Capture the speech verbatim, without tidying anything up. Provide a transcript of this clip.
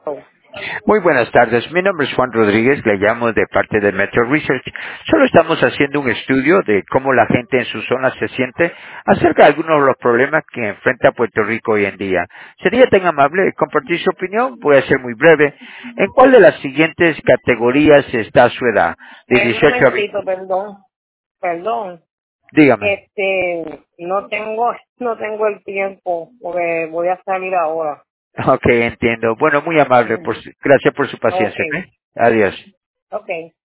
Oh, Muy buenas tardes, mi nombre es Juan Rodríguez, le llamo de parte de Metro Research. Solo estamos haciendo un estudio de cómo la gente en su zona se siente acerca de algunos de los problemas que enfrenta Puerto Rico hoy en día. ¿Sería tan amable de compartir su opinión? Voy a ser muy breve. ¿En cuál de las siguientes categorías está su edad? De un dieciocho a momentito, veinte. perdón, perdón. Dígame. Este, no tengo, no tengo el tiempo porque voy a salir ahora. Ok, entiendo. Bueno, muy amable. Por su- gracias por su Ok, paciencia. ¿eh? Adiós. ok.